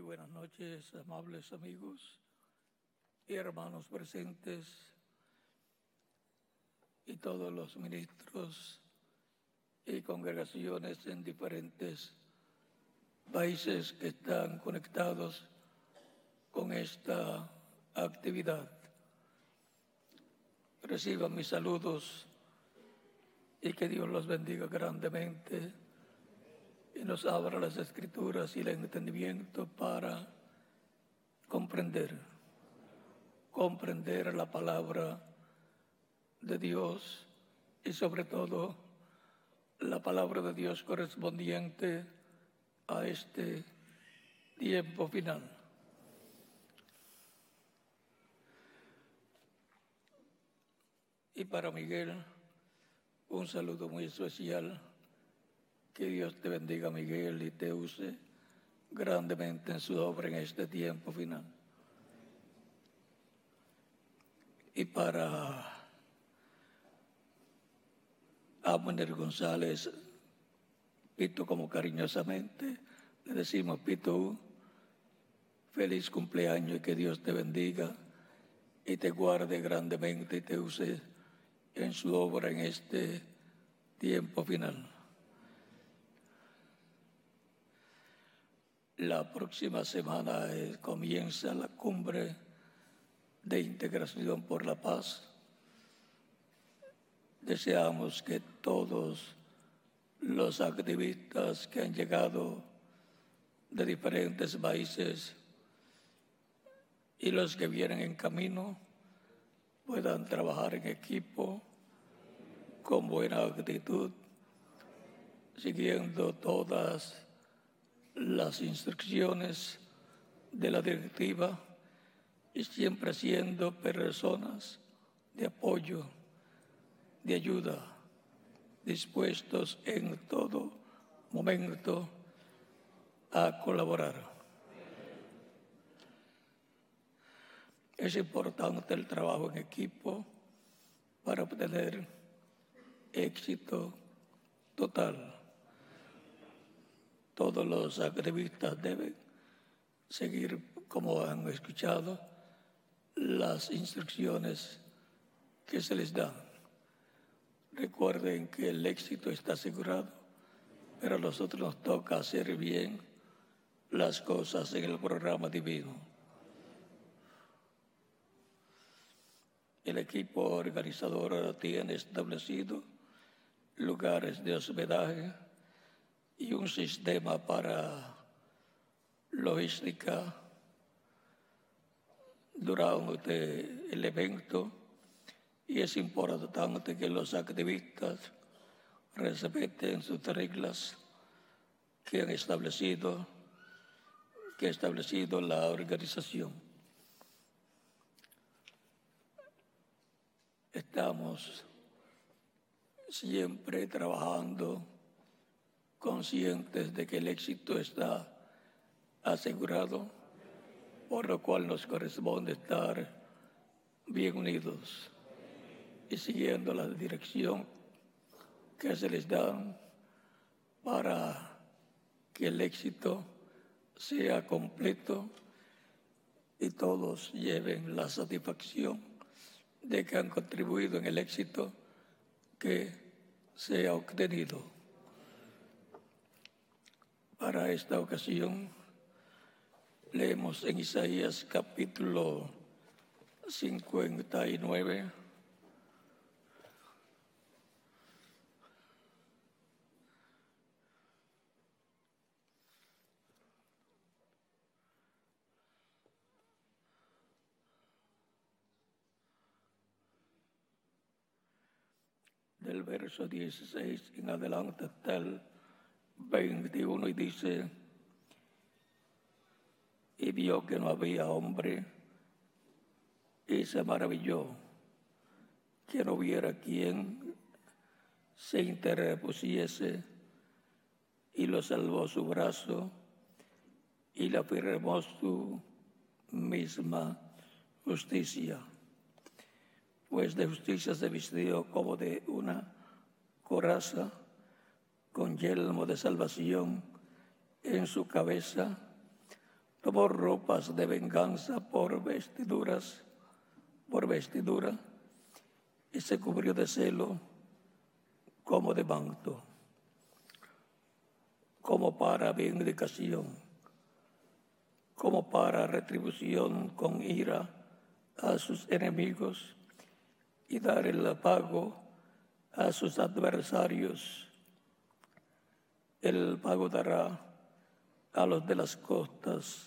buenas noches, amables amigos y hermanos presentes y todos los ministros y congregaciones en diferentes países que están conectados con esta actividad. Reciban mis saludos y que Dios los bendiga grandemente y nos abra las Escrituras y el entendimiento para comprender la palabra de Dios y sobre todo la palabra de Dios correspondiente a este tiempo final. Y para Miguel, un saludo muy especial. Que Dios te bendiga, Miguel, y te use grandemente en su obra en este tiempo final. Y para Abner González, Pito, como cariñosamente le decimos, Pito, feliz cumpleaños y que Dios te bendiga y te guarde grandemente y te use en su obra en este tiempo final. La próxima semana comienza la cumbre de integración por la paz. Deseamos que todos los activistas que han llegado de diferentes países y los que vienen en camino puedan trabajar en equipo con buena actitud, siguiendo todas las instrucciones de la directiva y siempre siendo personas de apoyo, de ayuda, dispuestos en todo momento a colaborar. Es importante el trabajo en equipo para obtener éxito total. Todos los activistas deben seguir, como han escuchado, las instrucciones que se les dan. Recuerden que el éxito está asegurado, pero a nosotros nos toca hacer bien las cosas en el programa divino. El equipo organizador tiene establecido lugares de hospedaje y un sistema para logística durante el evento, y es importante que los activistas respeten sus reglas que ha establecido la organización. Estamos siempre trabajando conscientes de que el éxito está asegurado, por lo cual nos corresponde estar bien unidos y siguiendo la dirección que se les da para que el éxito sea completo y todos lleven la satisfacción de que han contribuido en el éxito que se ha obtenido. Para esta ocasión leemos en Isaías capítulo 59, del verso 16 en adelante hasta el 21, y dice: y vio que no había hombre y se maravilló que no hubiera quien se interpusiese, y lo salvó su brazo y le afirmó su misma justicia. Pues de justicia se vistió como de una coraza, con yelmo de salvación en su cabeza, tomó ropas de venganza por vestidura, y se cubrió de celo como de manto, como para vindicación, como para retribución con ira a sus enemigos y dar el pago a sus adversarios. El pago dará a los de las costas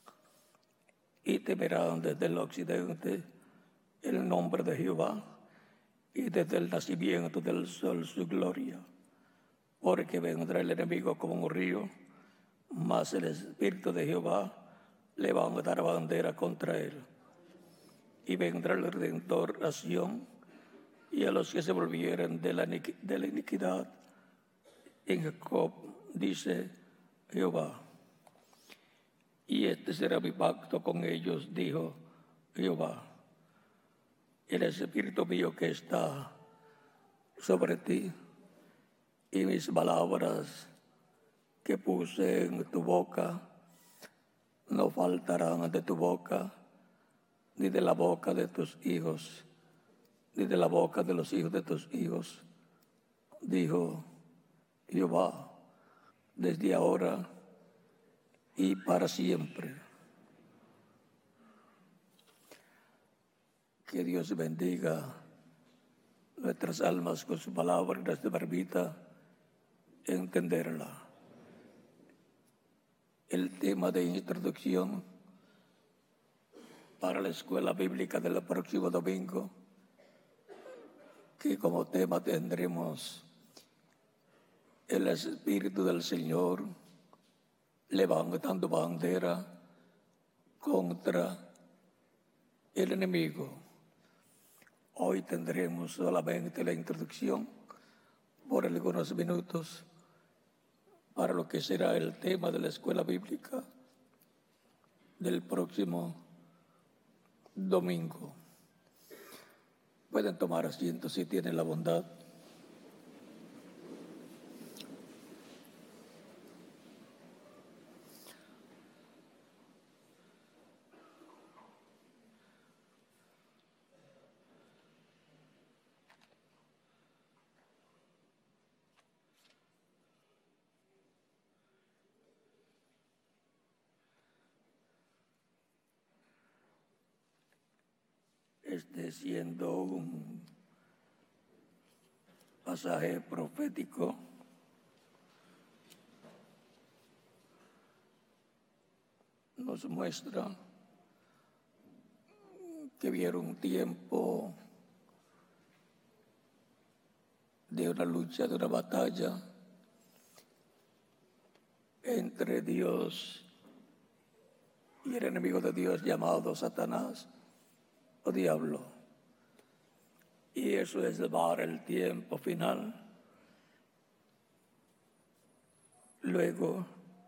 y temerán desde el occidente el nombre de Jehová y desde el nacimiento del sol su gloria. Porque vendrá el enemigo como un río, mas el Espíritu de Jehová levantará bandera contra él. Y vendrá el Redentor a Sión, y a los que se volvieren de la iniquidad en Jacob, dice Jehová. Y este será mi pacto con ellos, dijo Jehová. El Espíritu mío que está sobre ti, y mis palabras que puse en tu boca no faltarán de tu boca, ni de la boca de tus hijos, ni de la boca de los hijos de tus hijos, dijo Jehová, desde ahora y para siempre. Que Dios bendiga nuestras almas con su palabra y nos permita entenderla. El tema de introducción para la escuela bíblica del próximo domingo, que como tema tendremos el Espíritu del Señor levantando bandera contra el enemigo. Hoy tendremos solamente la introducción por algunos minutos para lo que será el tema de la escuela bíblica del próximo domingo. Pueden tomar asiento si tienen la bondad. Siendo un pasaje profético, nos muestra que vieron un tiempo de una lucha, de una batalla entre Dios y el enemigo de Dios llamado Satanás o diablo. Y eso es llevar el tiempo final. Luego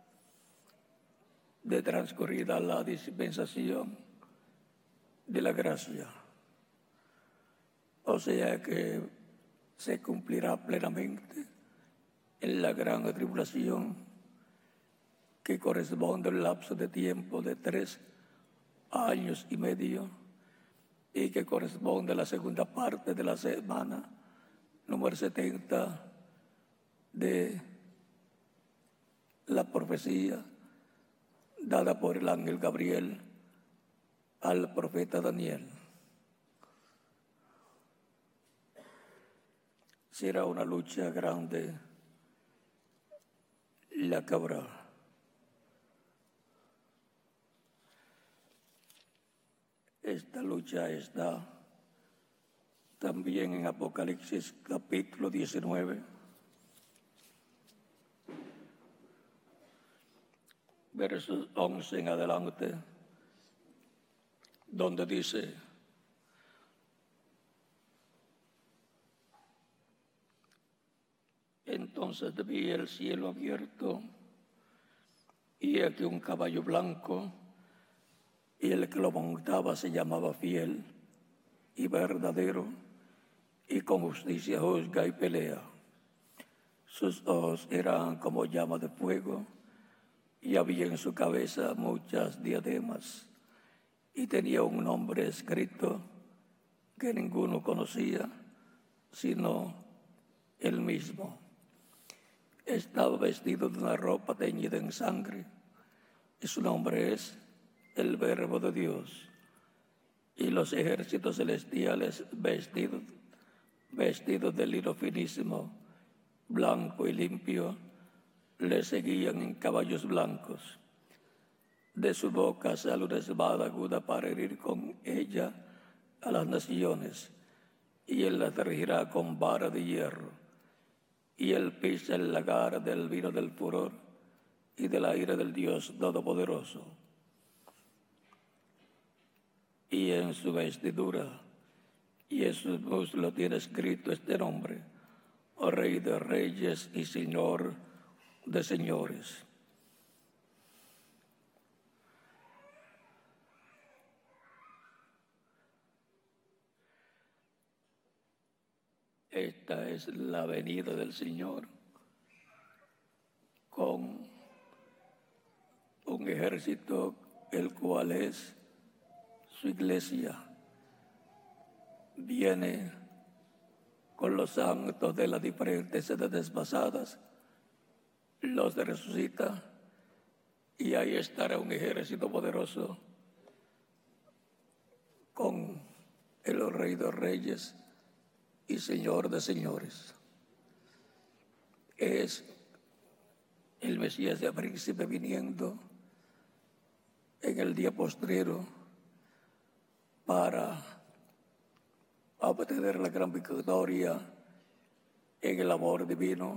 de transcurrida la dispensación de la gracia. O sea que se cumplirá plenamente en la gran tribulación que corresponde al lapso de tiempo de 3 años y medio y que corresponde a la segunda parte de la semana número 70 de la profecía dada por el ángel Gabriel al profeta Daniel. Será una lucha grande la que habrá. Esta lucha está también en Apocalipsis capítulo 19, versos 11 en adelante, donde dice: entonces vi el cielo abierto y aquí un caballo blanco, y el que lo montaba se llamaba Fiel y Verdadero, y con justicia juzga y pelea. Sus ojos eran como llama de fuego, y había en su cabeza muchas diademas, y tenía un nombre escrito que ninguno conocía, sino él mismo. Estaba vestido de una ropa teñida en sangre, y su nombre es el Verbo de Dios. Y los ejércitos celestiales vestidos de lino finísimo, blanco y limpio, le seguían en caballos blancos. De su boca sale una espada aguda para herir con ella a las naciones, y él las regirá con vara de hierro. Y él pisa el lagar del vino del furor y de la ira del Dios Todopoderoso. Y en su vestidura y en sus muslos tiene escrito este nombre: Rey de Reyes y Señor de Señores. Esta es la venida del Señor con un ejército, el cual es su iglesia. Viene con los santos de las diferentes edades pasadas, los resucita, y ahí estará un ejército poderoso con el Rey de Reyes y Señor de Señores. Es el Mesías de príncipe viniendo en el día postrero para obtener la gran victoria en el amor divino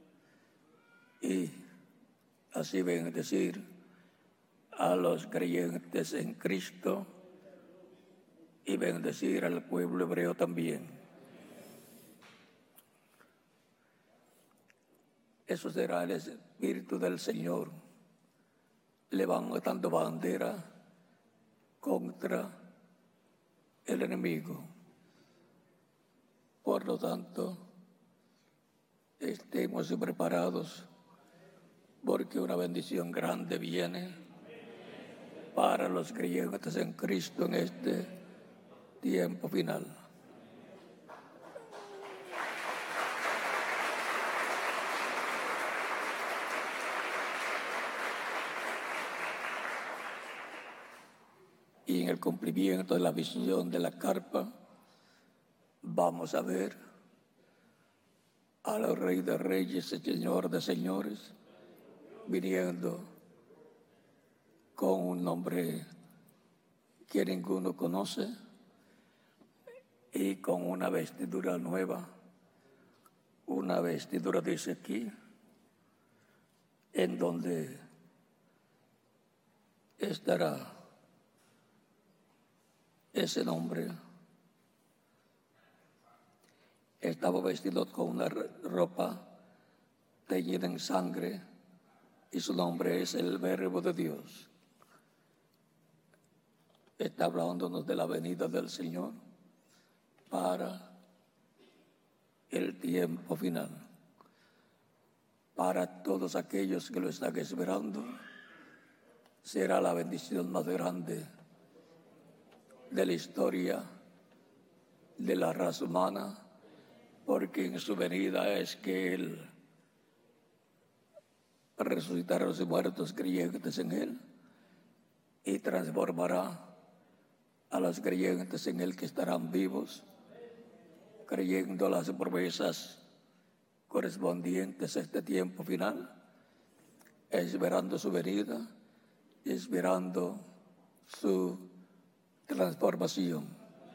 y así bendecir a los creyentes en Cristo y bendecir al pueblo hebreo también. Eso será el Espíritu del Señor levantando bandera contra el enemigo. Por lo tanto, estemos preparados, porque una bendición grande viene para los creyentes en Cristo en este tiempo final. Y en el cumplimiento de la visión de la carpa, vamos a ver al Rey de Reyes y Señor de Señores viniendo con un nombre que ninguno conoce y con una vestidura nueva. Una vestidura, dice aquí, en donde estará ese nombre. Estaba vestido con una ropa teñida en sangre y su nombre es el Verbo de Dios. Está hablándonos de la venida del Señor para el tiempo final. Para todos aquellos que lo están esperando, será la bendición más grande de la historia de la raza humana, porque en su venida es que Él resucitará a los muertos creyentes en Él y transformará a los creyentes en Él que estarán vivos, creyendo las promesas correspondientes a este tiempo final, esperando su venida, esperando su transformación.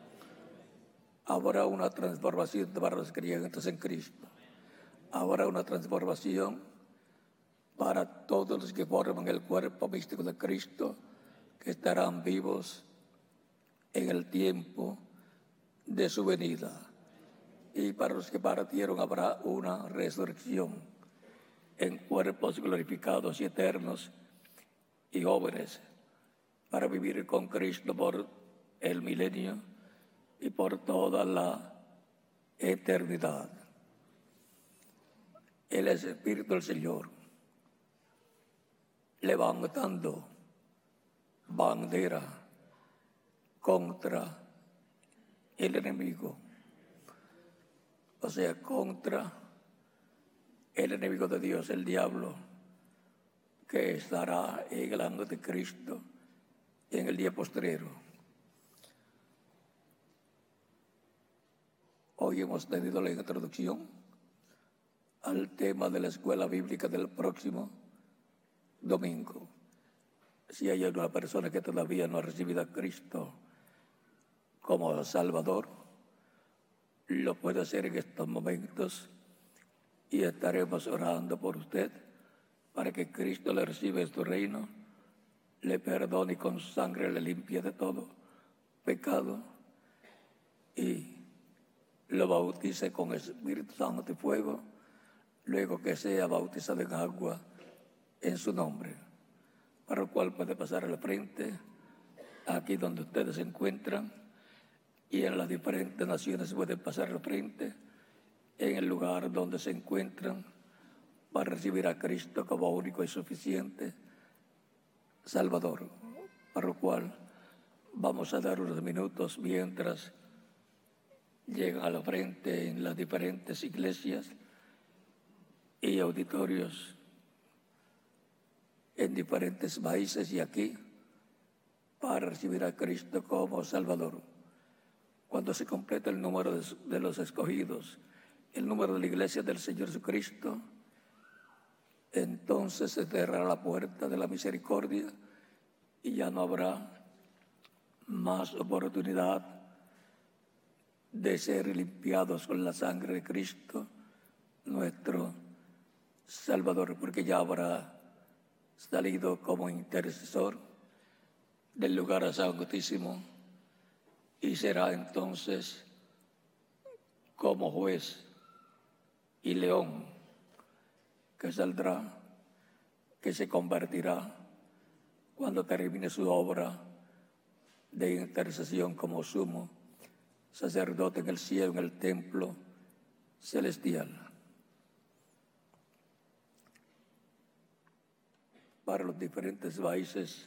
Habrá una transformación para los creyentes en Cristo. Habrá una transformación para todos los que forman el cuerpo místico de Cristo, que estarán vivos en el tiempo de su venida. Y para los que partieron habrá una resurrección en cuerpos glorificados y eternos y jóvenes para vivir con Cristo por el milenio y por toda la eternidad. El Espíritu del Señor levantando bandera contra el enemigo, o sea, contra el enemigo de Dios, el diablo, que estará en el anticristo en el día postrero. Hoy hemos tenido la introducción al tema de la escuela bíblica del próximo domingo. Si hay alguna persona que todavía no ha recibido a Cristo como Salvador, lo puede hacer en estos momentos y estaremos orando por usted para que Cristo le reciba en su reino, le perdone y con su sangre le limpie de todo pecado y lo bautice con Espíritu Santo y fuego, luego que sea bautizado en agua en su nombre, para lo cual puede pasar al frente, aquí donde ustedes se encuentran, y en las diferentes naciones pueden pasar al frente, en el lugar donde se encuentran, para recibir a Cristo como único y suficiente Salvador, para lo cual vamos a dar unos minutos mientras llegan a la frente en las diferentes iglesias y auditorios en diferentes países y aquí para recibir a Cristo como Salvador. Cuando se completa el número de los escogidos, el número de la iglesia del Señor Jesucristo, entonces se cerrará la puerta de la misericordia y ya no habrá más oportunidad de ser limpiados con la sangre de Cristo, nuestro Salvador, porque ya habrá salido como intercesor del lugar santísimo y será entonces como juez y león que saldrá, que se convertirá cuando termine su obra de intercesión como sumo sacerdote en el cielo, en el templo celestial. Para los diferentes países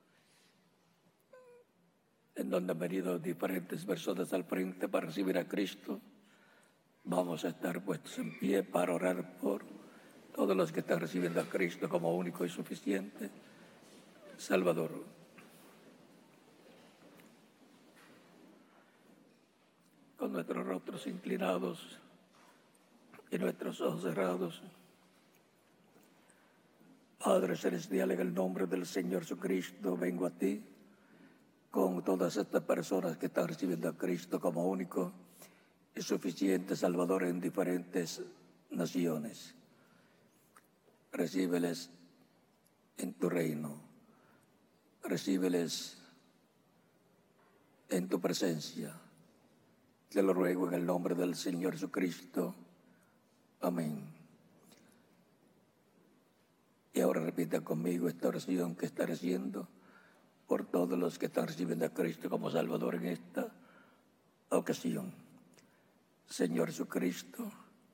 en donde han venido diferentes personas al frente para recibir a Cristo, vamos a estar puestos en pie para orar por todos los que están recibiendo a Cristo como único y suficiente Salvador. Con nuestros rostros inclinados y nuestros ojos cerrados, Padre Celestial, en el nombre del Señor Jesucristo, vengo a ti con todas estas personas que están recibiendo a Cristo como único y suficiente Salvador en diferentes naciones. Recíbeles en tu reino, recíbeles en tu presencia. Te lo ruego en el nombre del Señor Jesucristo. Amén. Y ahora repita conmigo esta oración que estaré haciendo por todos los que están recibiendo a Cristo como Salvador en esta ocasión. Señor Jesucristo,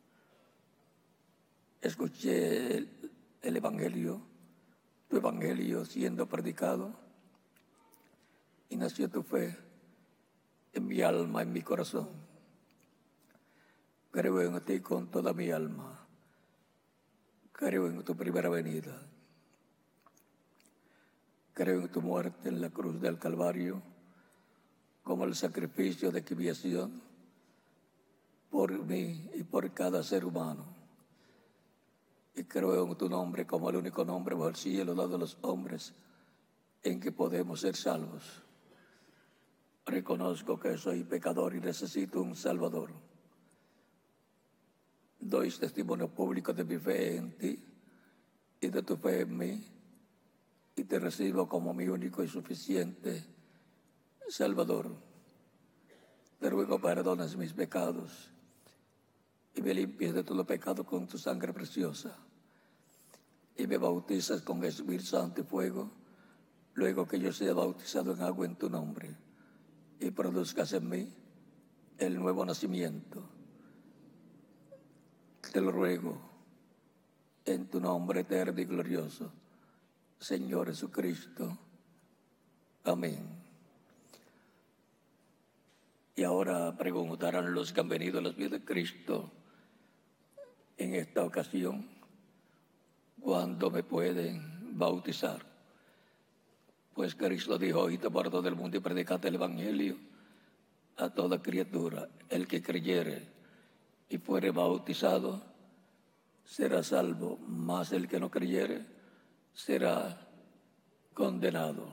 escuché el Evangelio, tu Evangelio siendo predicado y nació tu fe en mi alma, en mi corazón. Creo en ti con toda mi alma. Creo en tu primera venida. Creo en tu muerte en la cruz del Calvario como el sacrificio de expiación por mí y por cada ser humano. Y creo en tu nombre como el único nombre bajo el cielo dado a los hombres en que podemos ser salvos. Reconozco que soy pecador y necesito un Salvador. Doy testimonio público de mi fe en ti y de tu fe en mí, y te recibo como mi único y suficiente Salvador. Te ruego perdones mis pecados y me limpies de todo pecado con tu sangre preciosa y me bautizas con Espíritu Santo y fuego, luego que yo sea bautizado en agua en tu nombre y produzcas en mí el nuevo nacimiento. Te lo ruego en tu nombre eterno y glorioso, Señor Jesucristo. Amén. Y ahora preguntarán los que han venido a los pies de Cristo en esta ocasión, ¿cuándo me pueden bautizar? Pues Cristo dijo: id por todo el mundo y predicad el Evangelio a toda criatura. El que creyere y fuere bautizado será salvo, mas el que no creyere será condenado.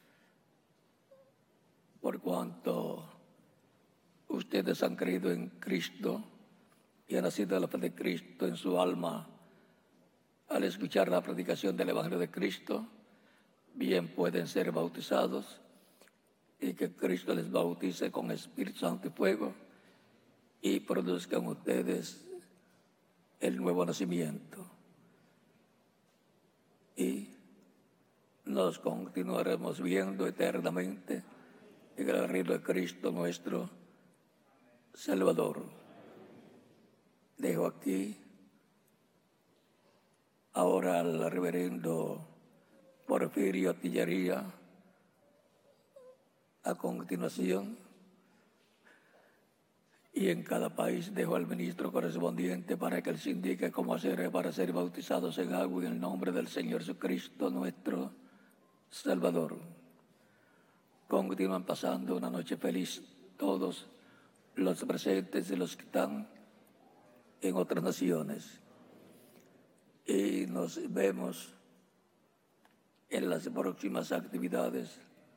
Por cuanto ustedes han creído en Cristo y han nacido de la fe de Cristo en su alma al escuchar la predicación del Evangelio de Cristo, bien pueden ser bautizados y que Cristo les bautice con Espíritu Santo y fuego y produzcan ustedes el nuevo nacimiento. Y nos continuaremos viendo eternamente en el reino de Cristo nuestro Salvador. Dejo aquí ahora al reverendo Porfirio Tillería. A continuación, y en cada país dejo al ministro correspondiente para que él se indique cómo hacer para ser bautizados en agua en el nombre del Señor Jesucristo nuestro Salvador. Continúan pasando una noche feliz todos los presentes y los que están en otras naciones. Y nos vemos en las próximas actividades.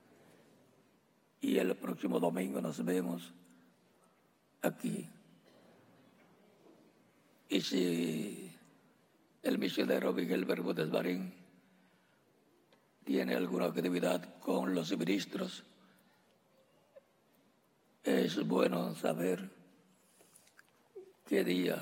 Y el próximo domingo nos vemos aquí. Y si el misionero Miguel Bermúdez Marín tiene alguna actividad con los ministros, es bueno saber qué día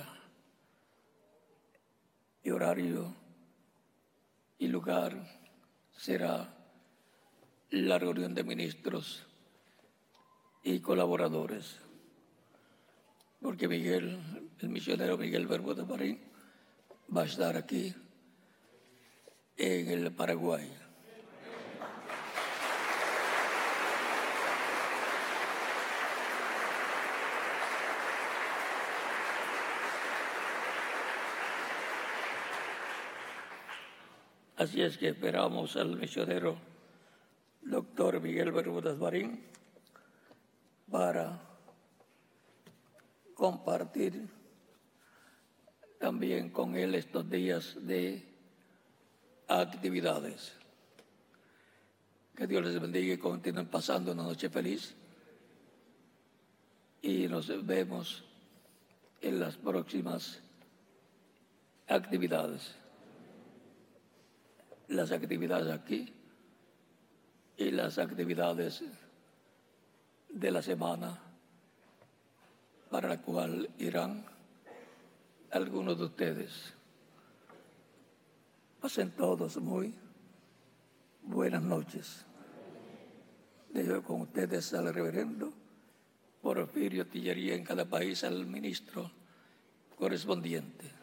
y horario y lugar será la reunión de ministros y colaboradores, porque Miguel, el misionero Miguel Bermúdez Marín, va a estar aquí en el Paraguay. Así es que esperamos al misionero doctor Miguel Bermúdez Marín para compartir también con él estos días de actividades. Que Dios les bendiga y continúen pasando una noche feliz. Y nos vemos en las próximas actividades. Las actividades aquí y las actividades de la semana para la cual irán algunos de ustedes. Pasen todos muy buenas noches. Dejo con ustedes al reverendo Porfirio Tillería en cada país, al ministro correspondiente.